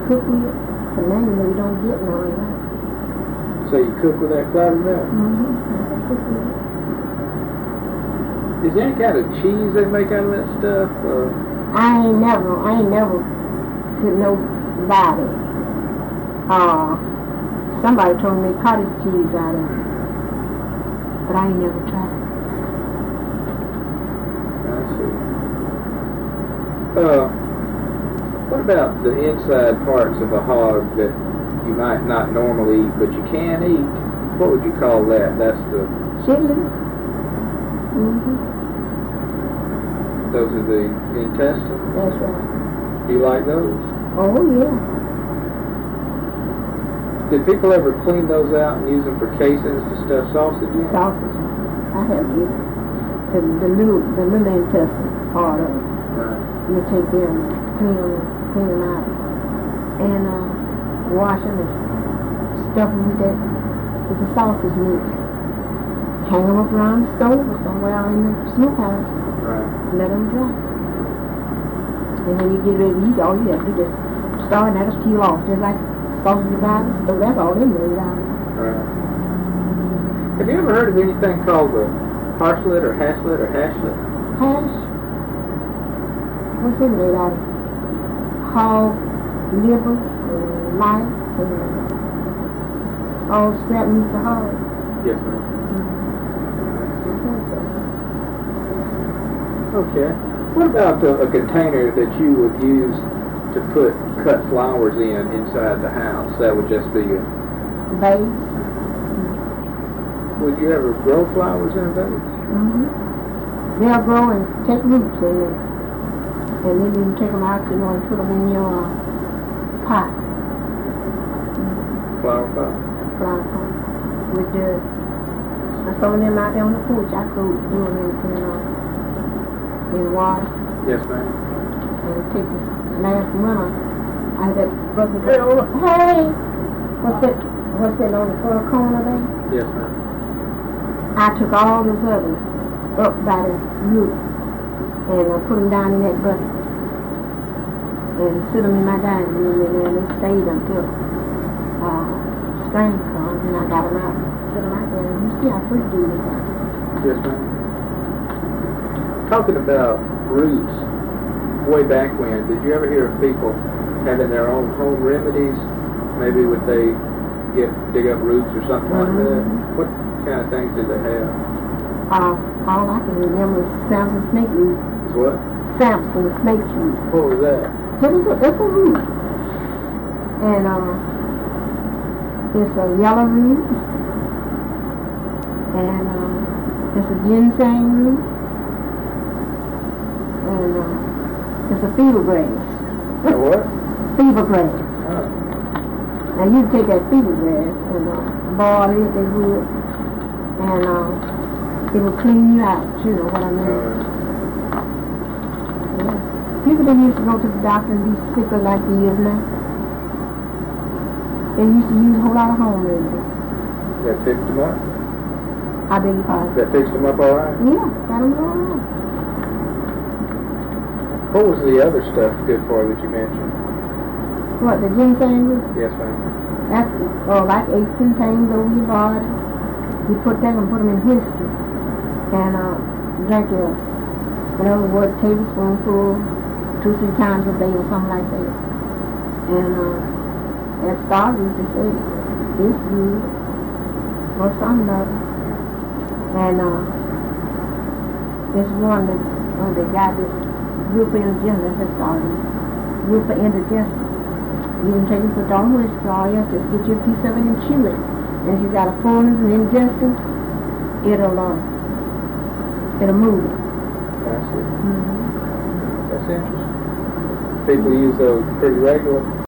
cook with. But now you know you don't get none of that. So you cook with that cloudy milk? Mm-hmm. I can cook with it. Is there any kind of cheese they make out of that stuff? I ain't never could know about it. Somebody told me cottage cheese out of it. But I ain't never tried it. I see. What about the inside parts of a hog that you might not normally eat, but you can eat? What would you call that? That's the... Chitlins? Mm-hmm. Those are the intestines? That's right. Do you like those? Oh, yeah. Did people ever clean those out and use them for casings to stuff sausage in? Sausage. I have it. The little intestine part of it. Right. You take them, clean them out, and wash them and stuff them with the sausage mix. Hang them up around the stove or somewhere in the smokehouse. Right. Let them dry. And when you get ready to eat, all you have to do is start and that'll peel off, just like sausage dividers. So that's all they made out of. Right. Have you ever heard of anything called the harslet or haslet or hashlet? Hash? What's it made out of? Hog, liver, and life, and all scrap meat for hog. Yes, ma'am. Okay. What about a container that you would use to put cut flowers inside the house? That would just be a... Vase. Would you ever grow flowers in a vase? Mm-hmm. They'll grow and take roots in it. And then you can take them out, and put them in your pot. Flower pot? Flower pot. With dirt. I saw them out there on the porch. I could do them in water. Yes, ma'am. And take this last winter. I had that bucket. Hey! What's that on the far corner there? Yes, ma'am. I took all those others up by the root and I put them down in that bucket and sit them in my dining room and they stayed until spring comes and I got them out, sit them out there and you see how pretty they are. Yes, ma'am. Talking about roots, way back when, did you ever hear of people having their own home remedies? Maybe would they dig up roots or something like that? What kind of things did they have? All I can remember is Samson snake root. Is what? Samson snake root. What was that? It's a root. And it's a yellow root. And it's a ginseng root. And it's a fever grass. A what? Fever grass. Oh. Now you take that fever grass and boil it, they would, and it will clean you out, you know what I mean? Yeah. People didn't used to go to the doctor and be sicker like they is now. They used to use a whole lot of home remedies. That fixed them up? I beg your pardon? That fixed them up all right? Yeah, got them all right. What was the other stuff good for that you mentioned? What, the ginseng root? Yes, ma'am. That's like aches and pains over your body. You put them in whiskey and drink it, in other words, tablespoonful 2-3 times a day or something like that. And at Starbucks they say it's good or something of it. And this one that they got this group of indigenous at Starbucks, group of indigenous. You can take it for don't whiskey, all you have to get you a piece of it and chew it. And if you got a fullness and indigestion, it'll move it. I see. Mm-hmm. That's interesting. People use those pretty regular.